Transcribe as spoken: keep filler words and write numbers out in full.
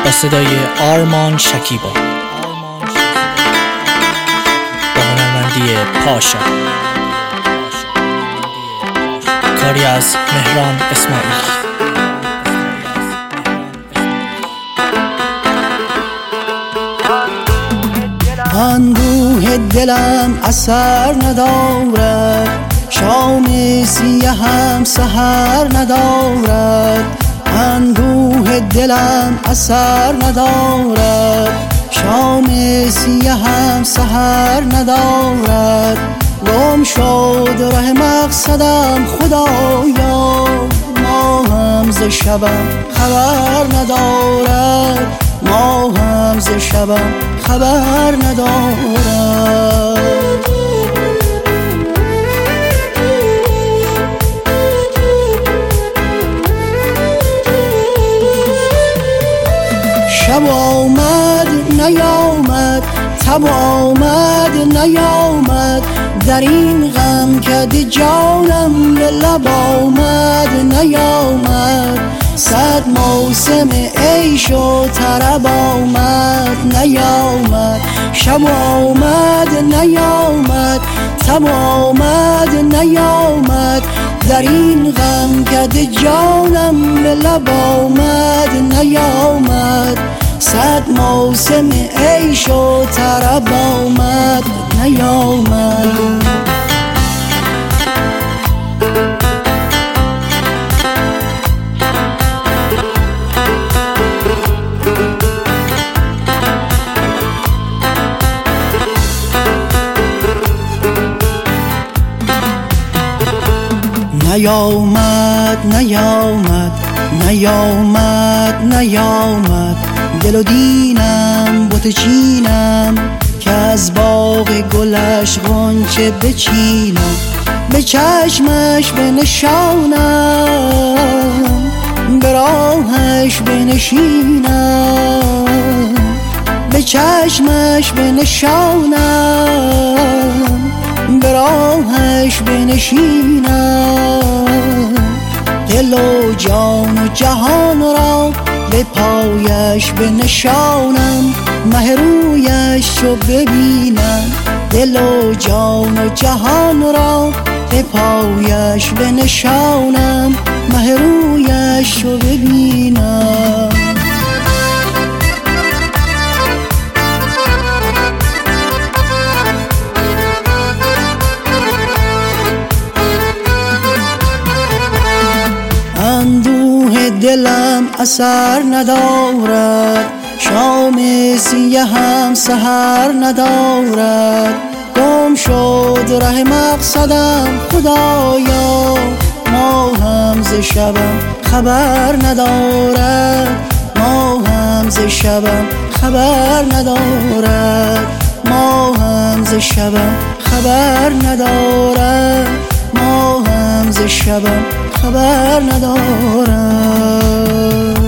با صدای آرمان شکیبا با هنرمندی پاشا، کاری از مهران اسماعیل. اندوه دلم اثر ندارد، شام سیهم سحر ندارد. اندوه دلم اثر ندارد، شام سیهم سحر ندارد. گم شد ره مقصدم خدایا، ماهم ز شبم خبر ندارد، ماهم ز شبم خبر ندارد. شب آمد نیامد، تب آمد نیامد، در این غم کد جانم به لب آمد نیامد. صد موسم عیش و طرب آمد نیامد. شب آمد نیامد، تب آمد نیامد، در این غم کد جانم به لب آمد نیامد. صد موسم عیش و طرب آمد نیامد. نیامد نیامد نیامد نیامد، دل و دینم بت چینم که از باغ گلش غنچه بچینم. به چشمش بنشانم، به راهش بنشینم. به چشمش بنشانم، به راهش بنشینم. دل و جان و جهان را به پایش بنشانم، مه رویش رو ببینم. دل و جان و جهان را به پایش بنشانم، مه رویش رو ببینم. اندوه دلم اثر ندارد، شام سیهم سحر ندارد. گم شد ره مقصدم خدایا، ماهم ز شبم خبر ندارد، ماهم ز شبم خبر ندارد، ماهم ز شبم خبر ندارد، ماهم ز شبم خبر ندارد.